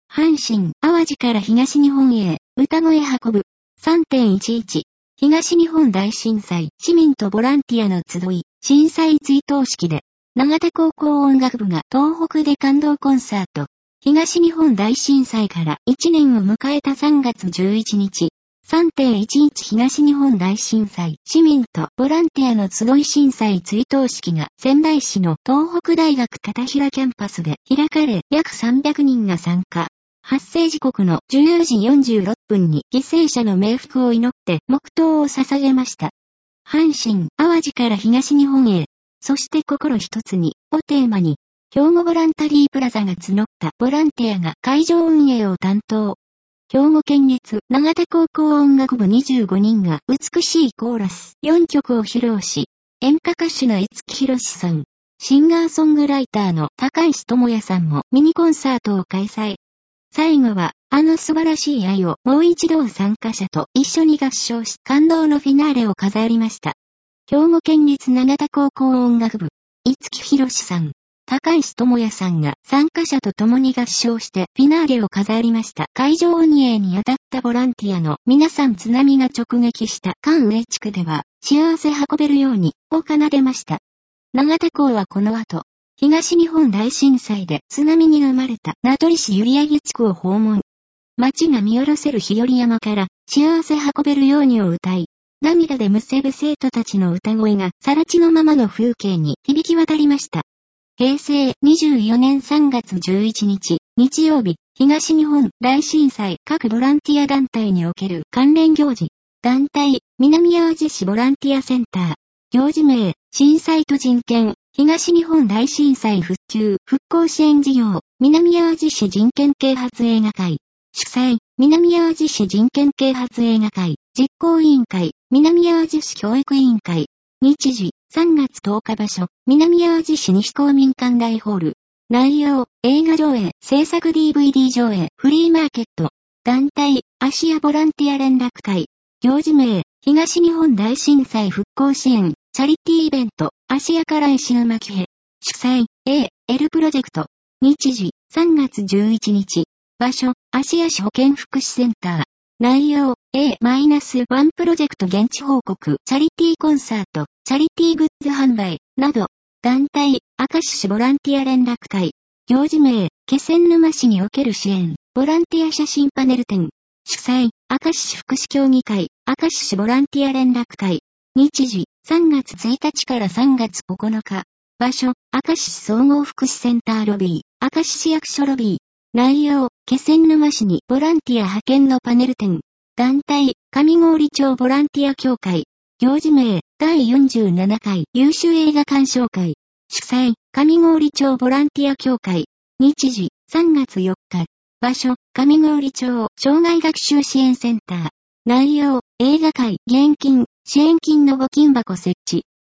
阪神、淡路から東日本へ、歌声運ぶ。3.11。東日本大震災、市民とボランティアの集い、震災追悼式で、長田高校音楽部が東北で感動コンサート。東日本大震災から1年を迎えた3月11日。3.11 東日本大震災、市民とボランティアの集い震災追悼式が仙台市の東北大学片平キャンパスで開かれ、約300人が参加。発生時刻の14時46分に犠牲者の冥福を祈って黙祷を捧げました。阪神・淡路から東日本へ、そして心一つにをテーマに、兵庫ボランタリープラザが募ったボランティアが会場運営を担当。兵庫県立長田高校音楽部25人が美しいコーラス4曲を披露し、演歌歌手の五木ひろしさん、シンガーソングライターの高石智也さんもミニコンサートを開催。最後は、素晴らしい愛をもう一度参加者と一緒に合唱し感動のフィナーレを飾りました。兵庫県立長田高校音楽部、五木ひろしさん、高石智也さんが参加者と共に合唱してフィナーレを飾りました。会場運営に当たったボランティアの皆さん津波が直撃した関上地区では幸せ運べるようにを奏でました。長田校はこの後、東日本大震災で津波に生まれた名取市閖上地区を訪問。街が見下ろせる日和山から幸せ運べるようにを歌い、涙でむせぶ生徒たちの歌声が更地のままの風景に響き渡りました。平成24年3月11日、日曜日、東日本大震災各ボランティア団体における関連行事。団体、南淡路市ボランティアセンター。行事名、震災と人権。東日本大震災復旧・復興支援事業、南淡路市人権啓発映画会。主催、南淡路市人権啓発映画会。実行委員会、南淡路市教育委員会。日時、3月10日場所、南淡路市西公民館大ホール。内容、映画上映、制作 DVD 上映、フリーマーケット。団体、芦屋ボランティア連絡会。行事名、東日本大震災復興支援。チャリティーイベント、芦屋から石巻へ。主催、L プロジェクト。日時、3月11日。場所、芦屋市保健福祉センター。内容、A-1 プロジェクト現地報告、チャリティーコンサート、チャリティーグッズ販売、など。団体、明石市ボランティア連絡会。行事名、気仙沼市における支援、ボランティア写真パネル展。主催、明石市福祉協議会、明石市ボランティア連絡会。日時、3月1日から3月9日。場所、明石市総合福祉センターロビー、明石市役所ロビー。内容、気仙沼市にボランティア派遣のパネル展。団体、上郡町ボランティア協会。行事名、第47回優秀映画鑑賞会。主催、上郡町ボランティア協会。日時、3月4日。場所、上郡町障害学習支援センター。内容、映画会、現金、支援金の募金箱設置。